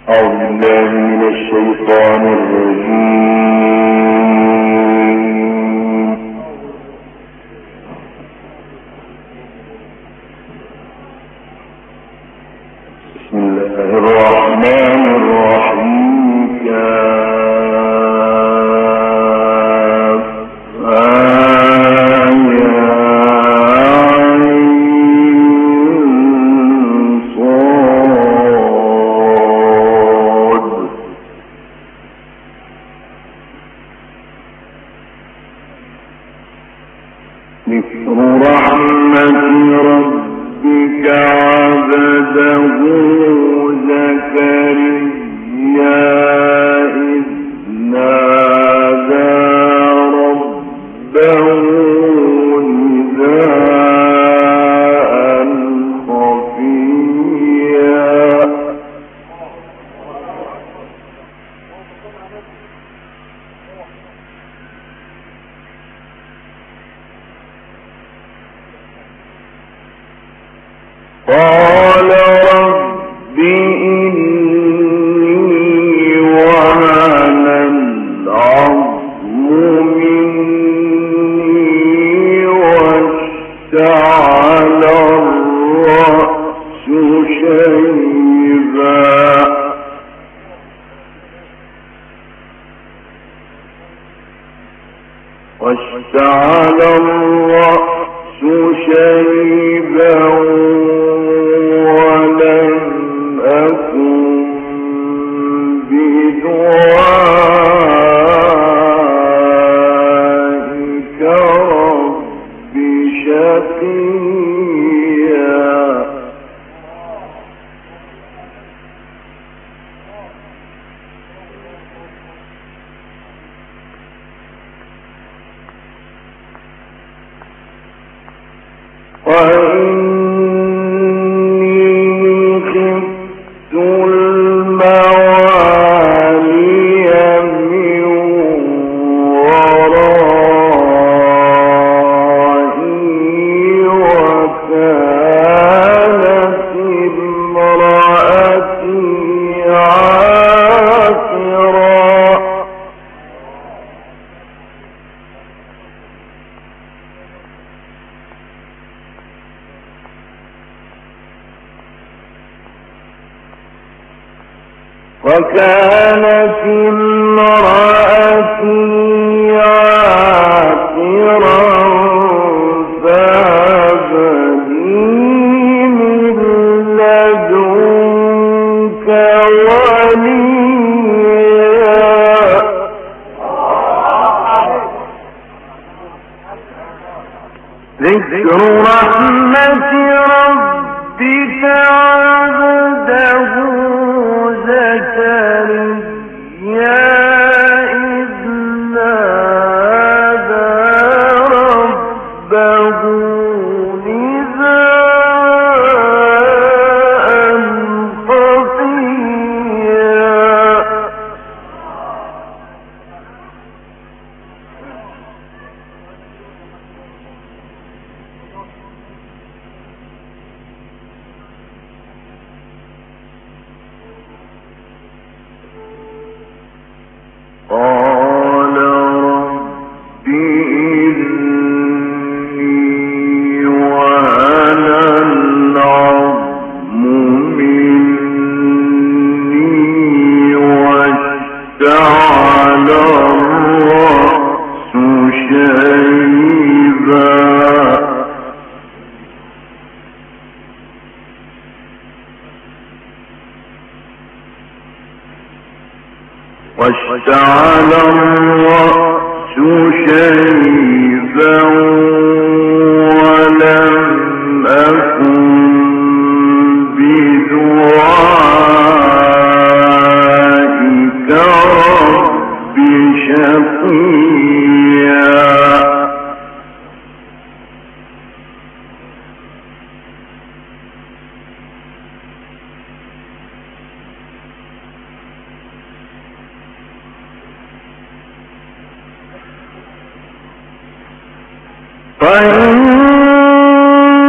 واشتعل الرأس شيبا ولم أكن بدعائك رب شقيا. وإني خفت الموالي من ورائي وكانت امرأتي عاقرا. وكانت امرأتي عاقرا فهب لي من لدنك وليا. ذكر رحمة ربك عبده زكريا إذ نادى ربه نداء خفيا. قال رب إني وهن العظم مني واشتعل الرأس شيبا واشتعل الرأس شيبا ولم أكن بدعائك رب شقيا.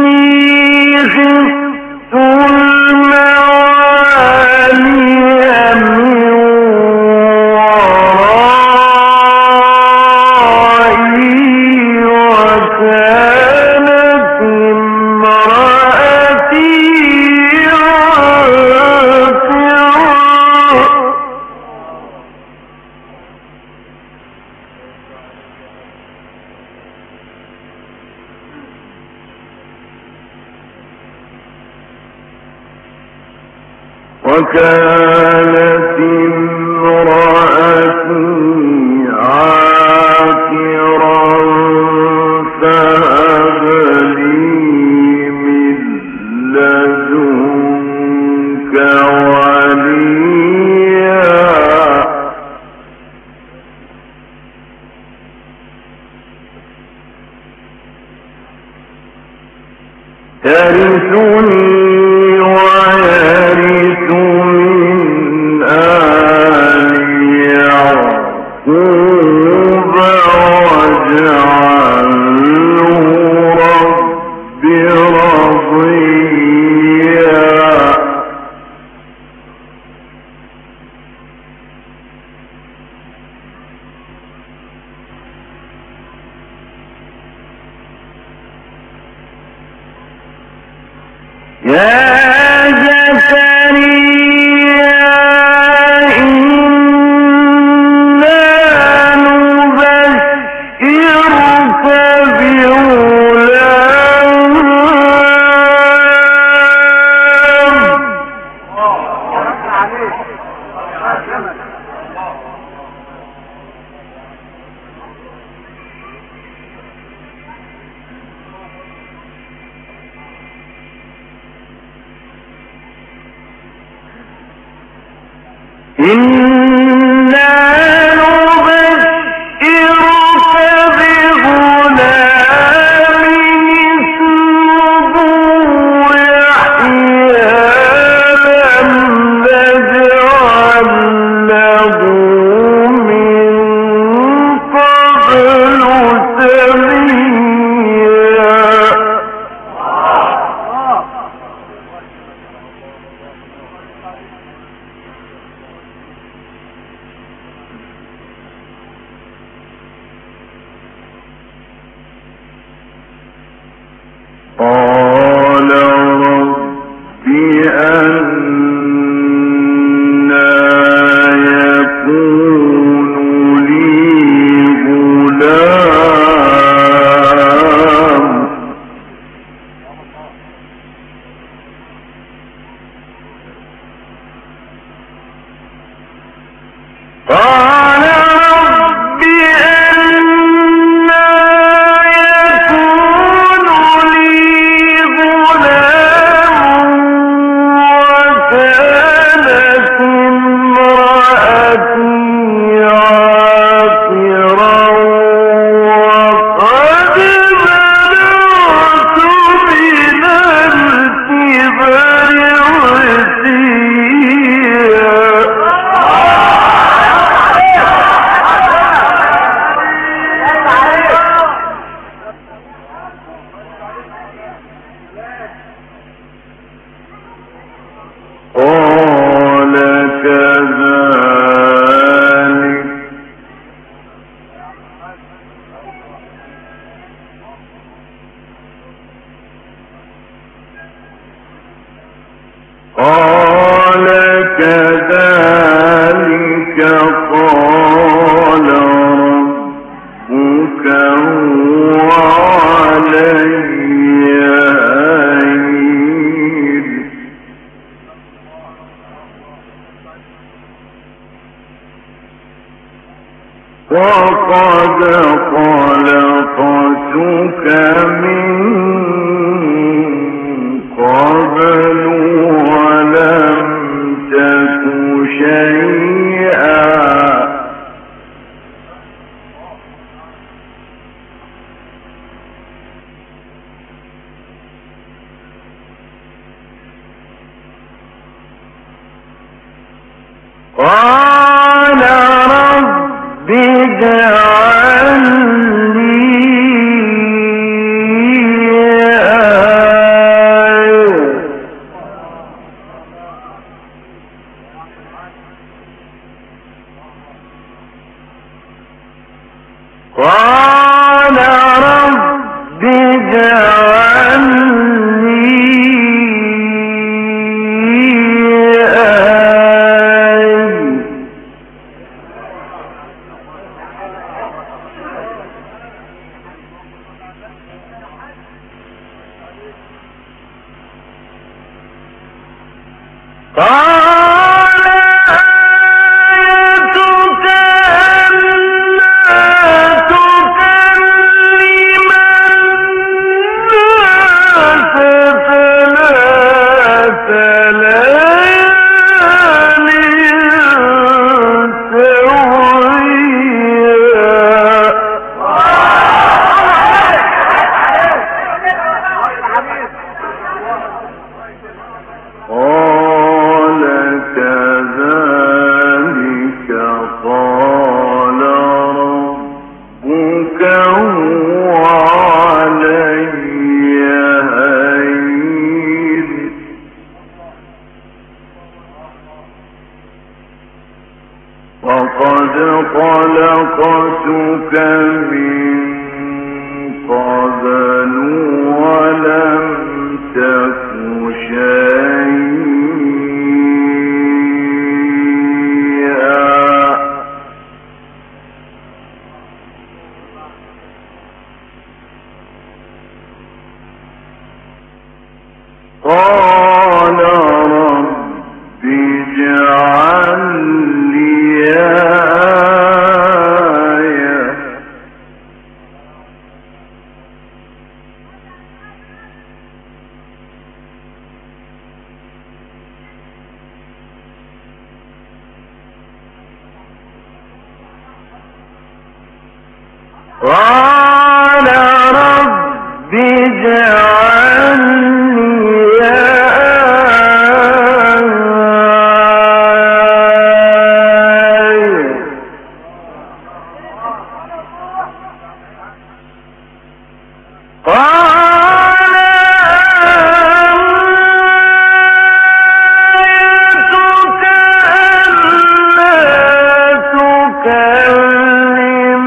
فإني خفت الموالي وكانت امرأتي عاقرا فهب لي من لدنك وليا يرثني ويرث من آل يعقوب واجعله رب رضيا يا زكريا إنا نبشرك بغلام إنا نبشرك بغلام اسمه يحيى لم نجعل له من قبل سميا قال رب أنى يكون لي غلام قال رب أنى يكون لي غلام وكانت امرأتي عاقرا وقد بلغت من الكبر قال كذلك قال كذلك قال ربك هو علي هين وقد خلقتك من قبل ولم تك شيئا قال رب اجعل لي آية قال رب اجعل لي آية وقد خلقتك من قبل ولم تك شيئا قال رب اجعل لي آية قال رب اجعل لي آية قال آيتك ألا تكلم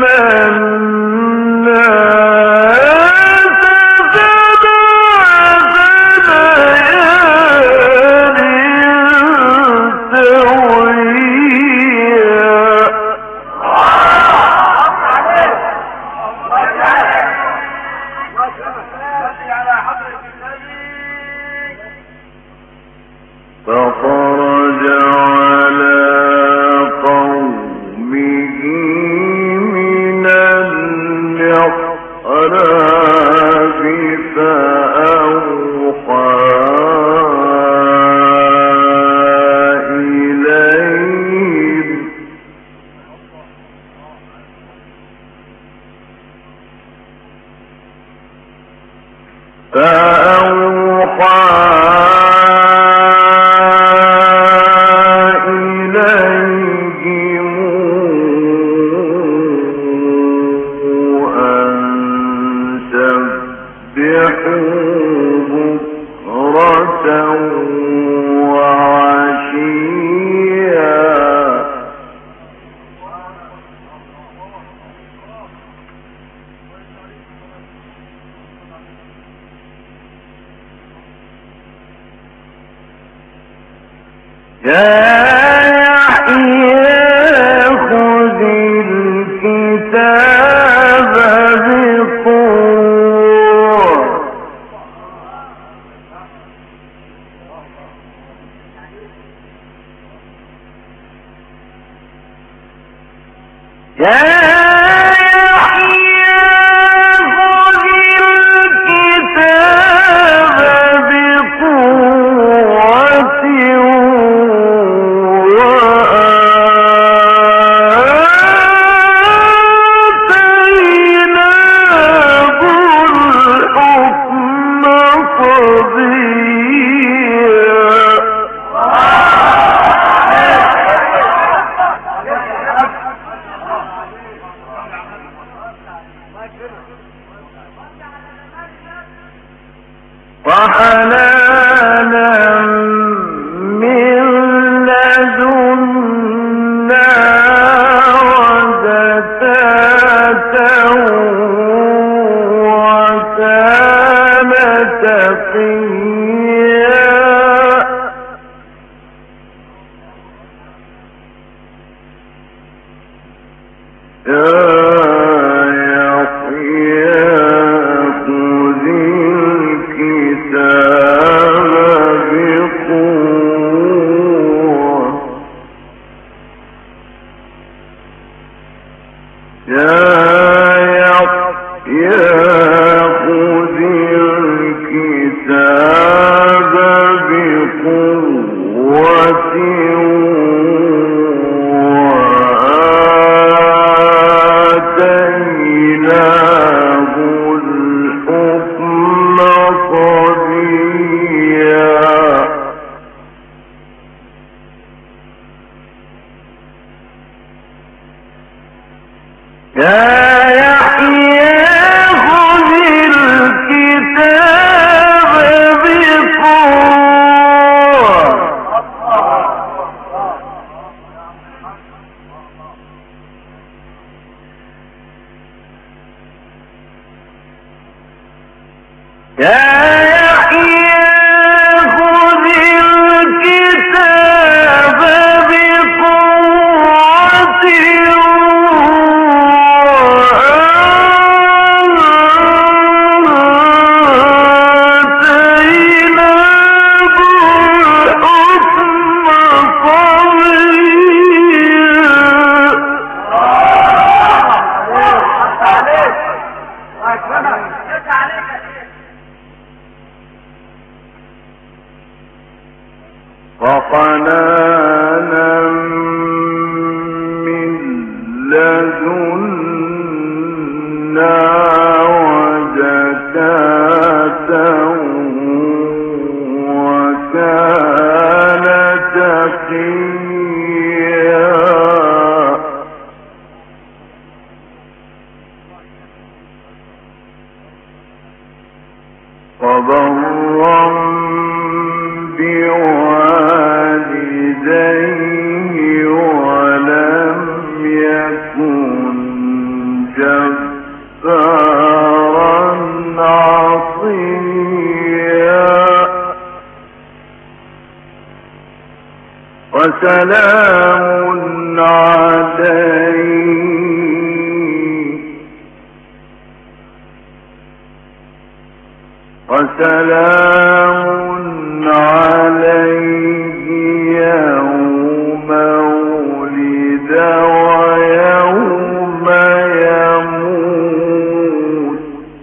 الناس ثلاث ليال سويا فخرج على قومه من المحراب فأوحى إليهم يا يحيى خذ الكتاب بقوة يا يحيى خذ الكتاب بقوة وحنانا من لدنا وزكاة وكان تقيا وسلام عليه يوم ولد ويوم يموت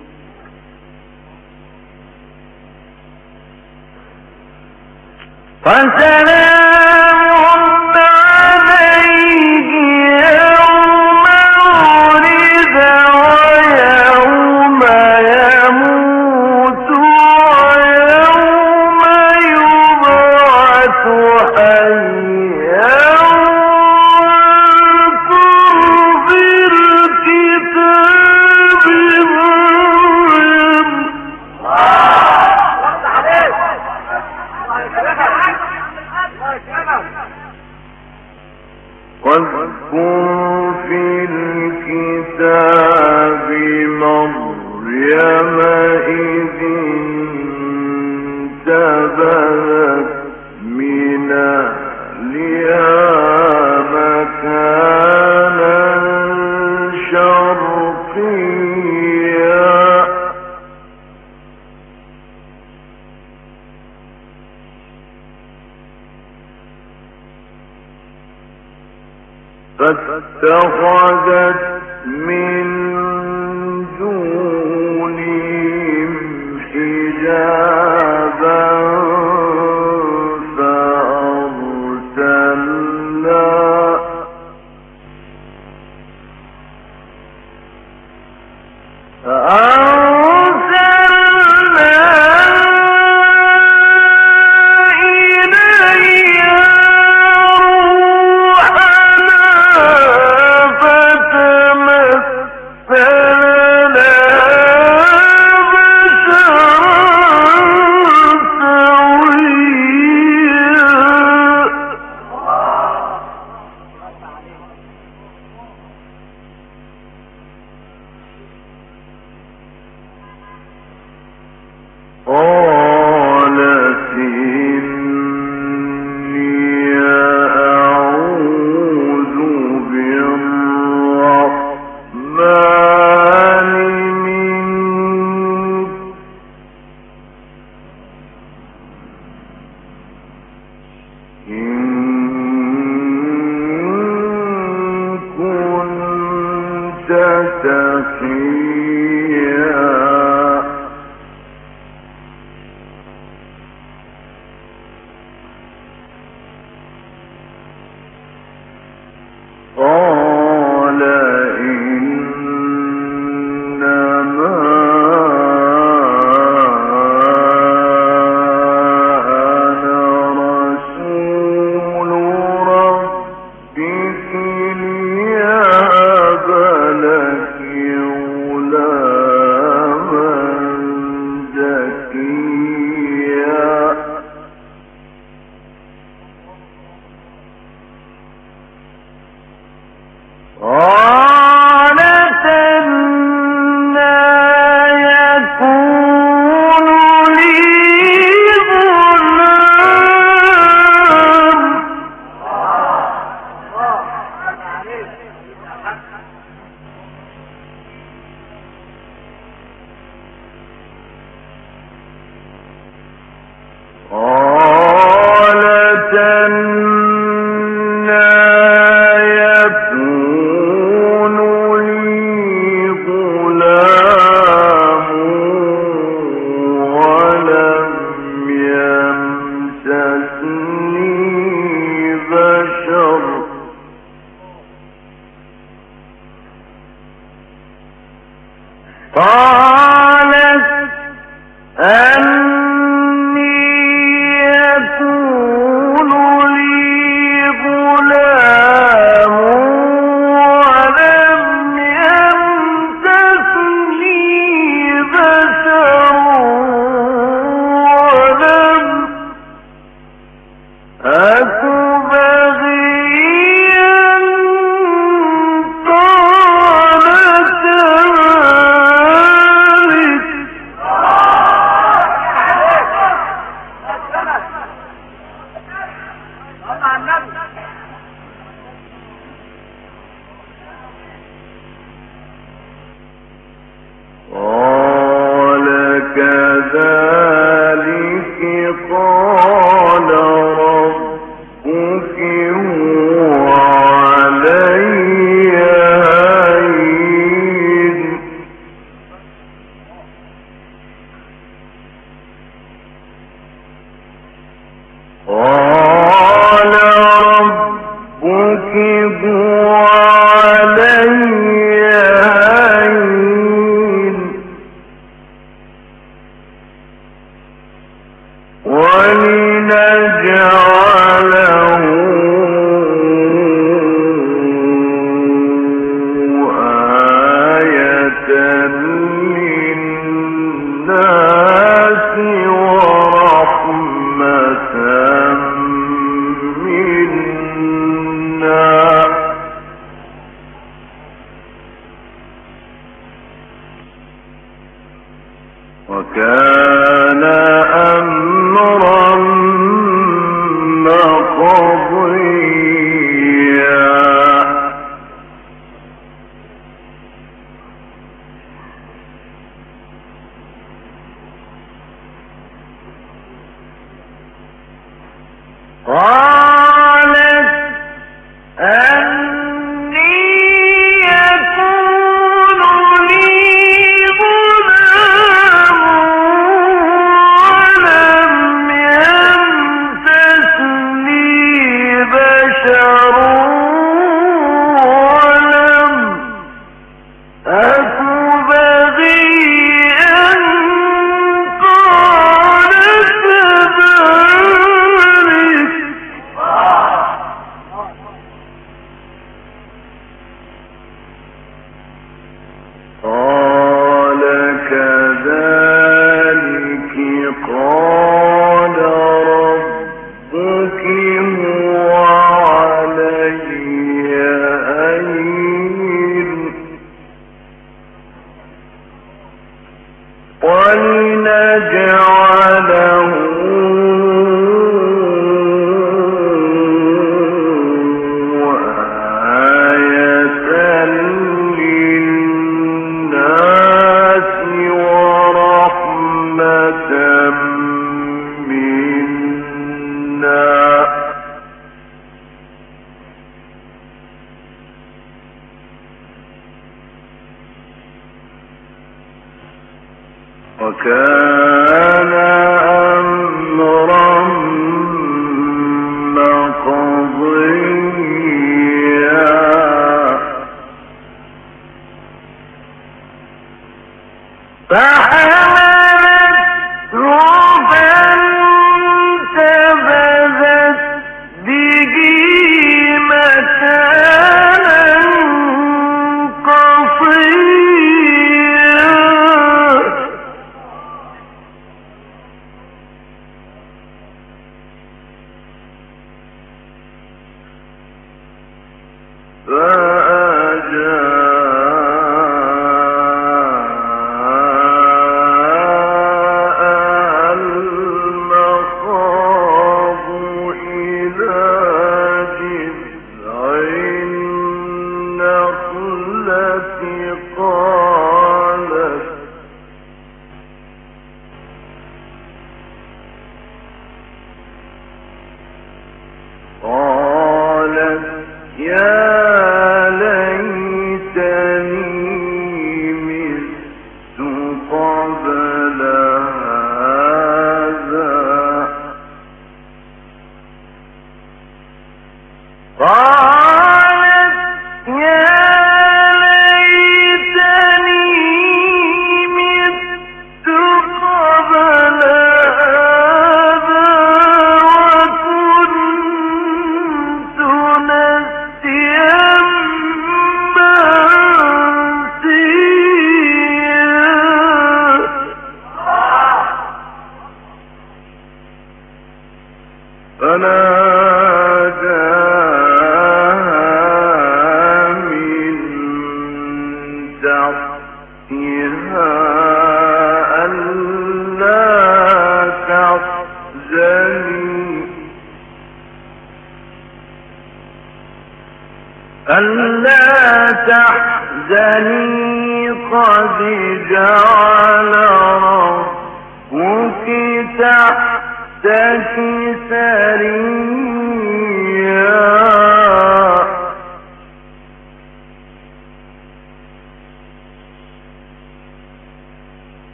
واذكر في الكتاب مريم إذ انتبذت من أهلها مكانا شرقيا فاتخذت من دونهم حجابا قالت أنى يكون هو علي هين ولنجعله آية للناس ورحمة منا وكان أمرا مقضيا قالت أني يكون لي غلام ولم يمسسني بشر ولم أك بغيا قال كذلك قال كذلك قال ربك هو علي هين ولنجعله آية للناس ورحمة منا وكان أمرا مقضيا فحملته فانتبذت به مكانا قصيا فأجاء المخاض إلى جذع النخلة قالت يا ليتني مت قبل هذا قالت يا ليتني مت قبل هذا وكنت نسيا منسيا فناداها من تحتها ألا تحزني قد جعل ربك تحتك سريا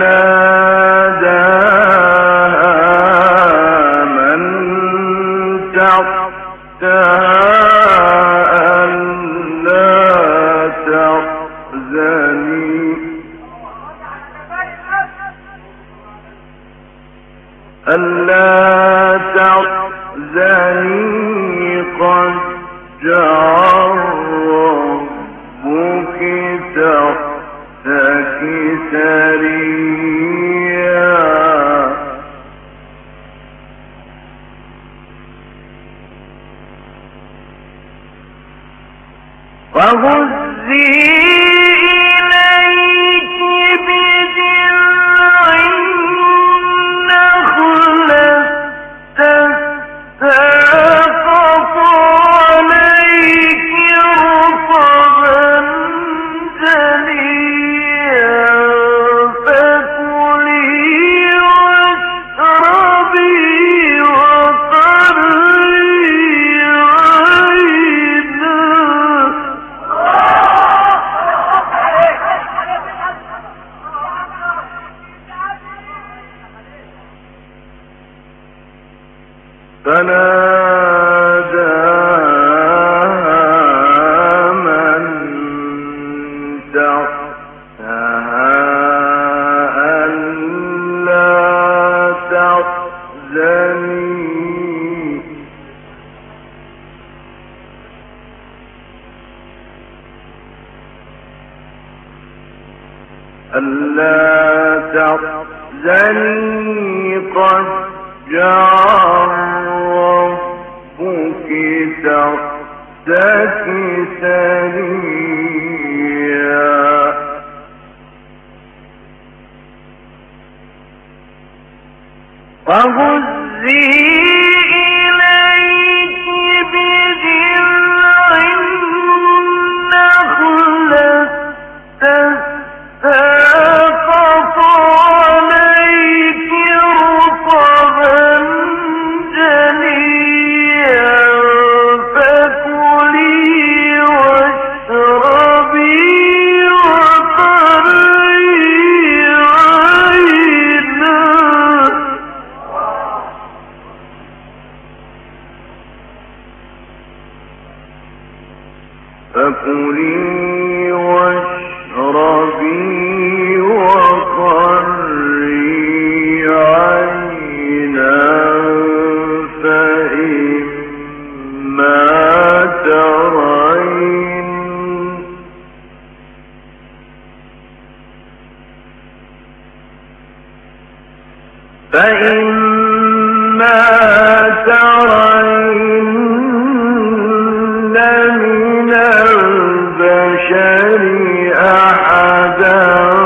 فناداها من ألا تحزني قد جعل ربك تحتك سريا وهزي ألا تحزني قد جعل ربك تحتك سريا وهزي إليك بجذع النخلة تساقط عليك رطبا جنيا فكلي واشربي وقري عينا فكلي واشربي وقري عينا فإما ترين من البشر أحدا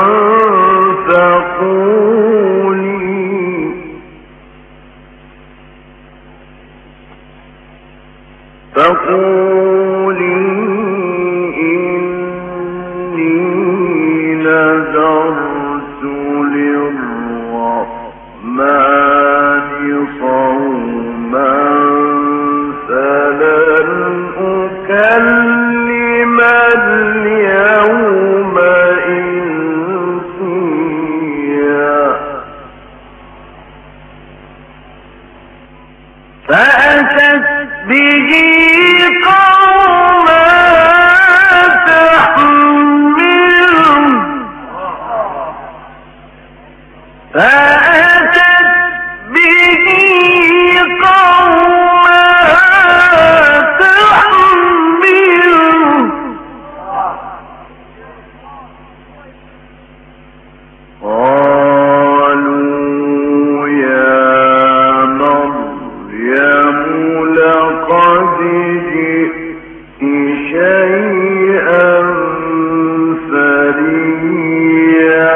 فقولي إني نذرت للرحمن صوما فلن أكلم اليوم إنسيا فأتت به قوما تحمله فأتت به قوما تحمله قالوا يا مريم لقد جئت شيئا فريا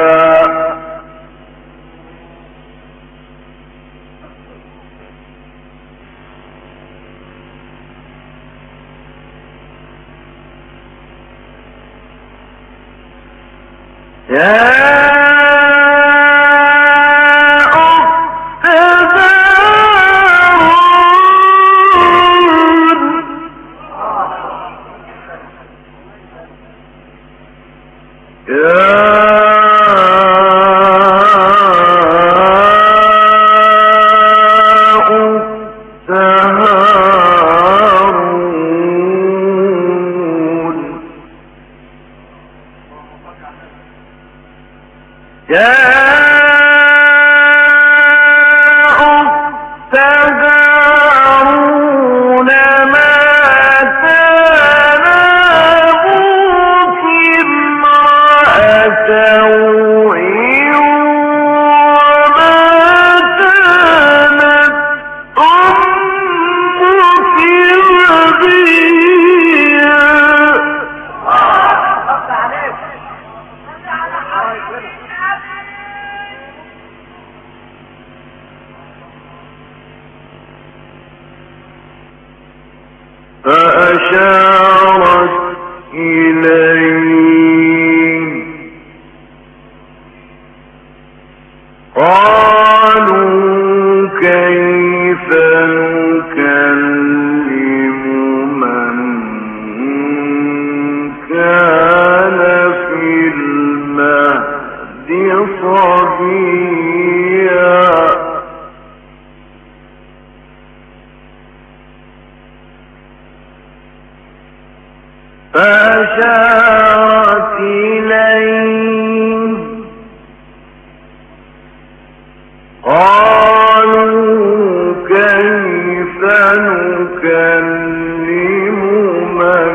يا أخت فأشارت إليه قالوا كيف نكلم من كان في المهد صبيا فأشارت إليه قالوا كيف نكلم من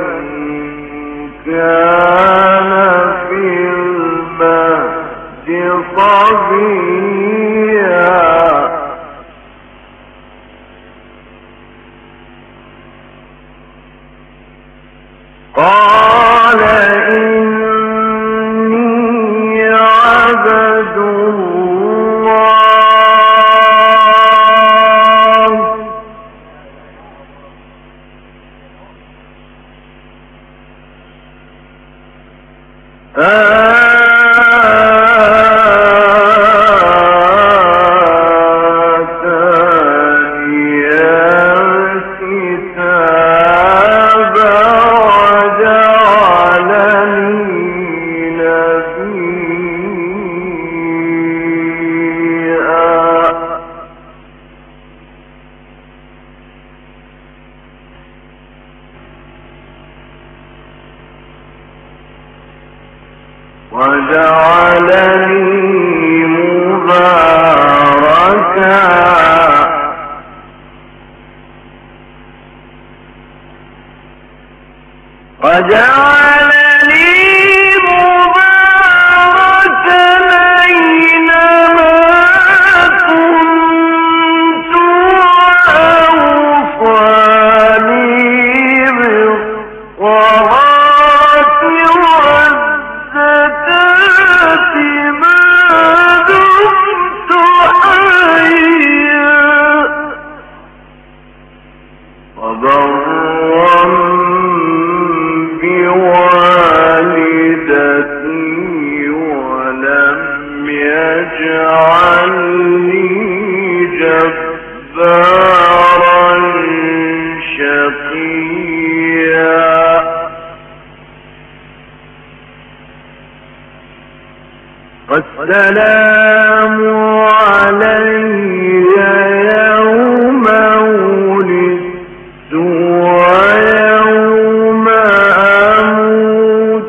كان في المهد صبيا قال إني عبد الله آتاني الكتاب وجعلني مباركا أينما كنت وأوصاني بالصلاة والزكاة ما دمت حيا وبرا بوالدتي ولم يجعلني جبارا شقيا والسلام علي يوم ولدت ويوم أموت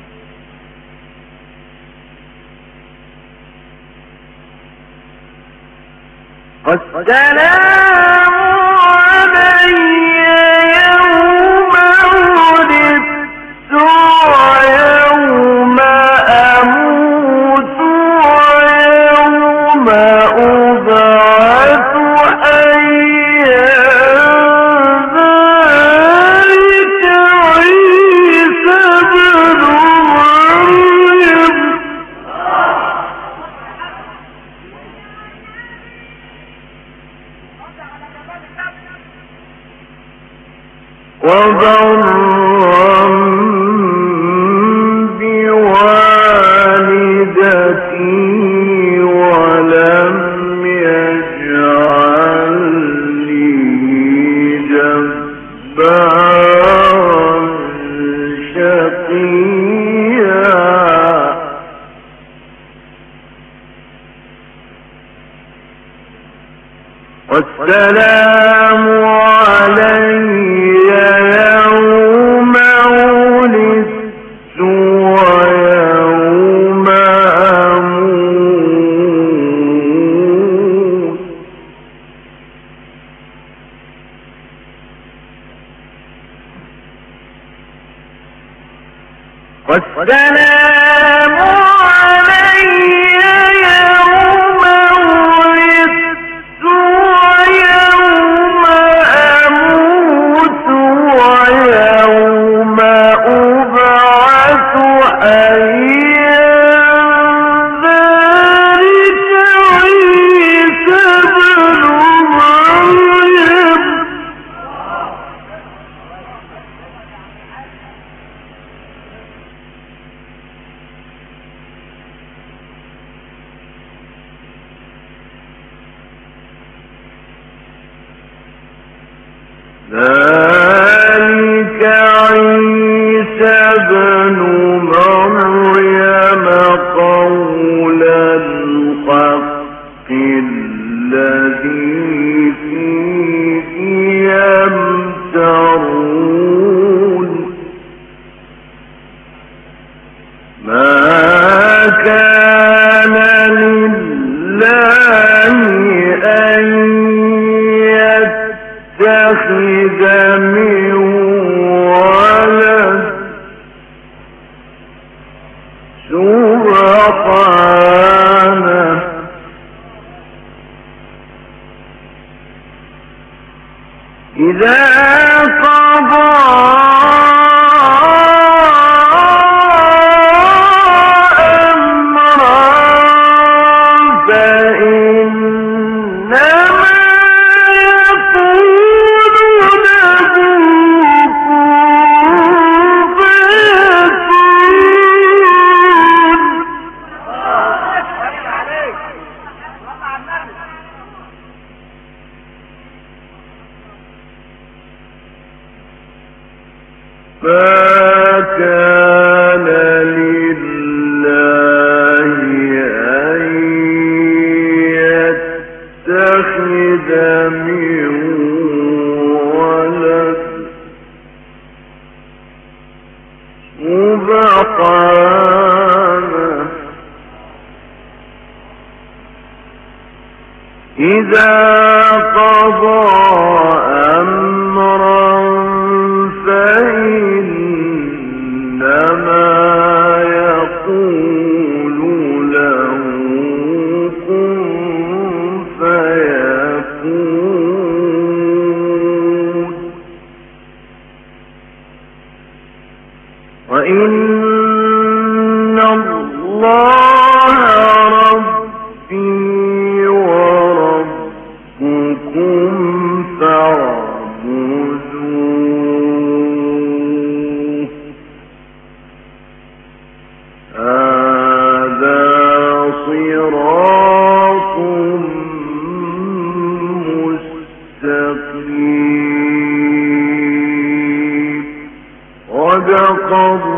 والسلام علي يوم ولدت ويوم أموت ويوم أبعث حيا ذلك عيسى بن مريم وبرا بوالدتي ولم يجعلني جبارا شقيا والسلام على والسلام علي يوم ولدت ويوم أموت ويوم أبعث حيا ذلك عيسى ابن مريم. ذلك عيسى ابن مريم قول الحق الذي فيه يمترون. ما كان لله أن يتخذ من ولد سبحانه إذا قضى ما كان لله أن يتخذ من ولد سبحانه إذا قضى أمرا فإنما يقول له كن فيكون. وإن الله ربي وربكم فاعبدوه هذا صراط مستقيم. صدق الله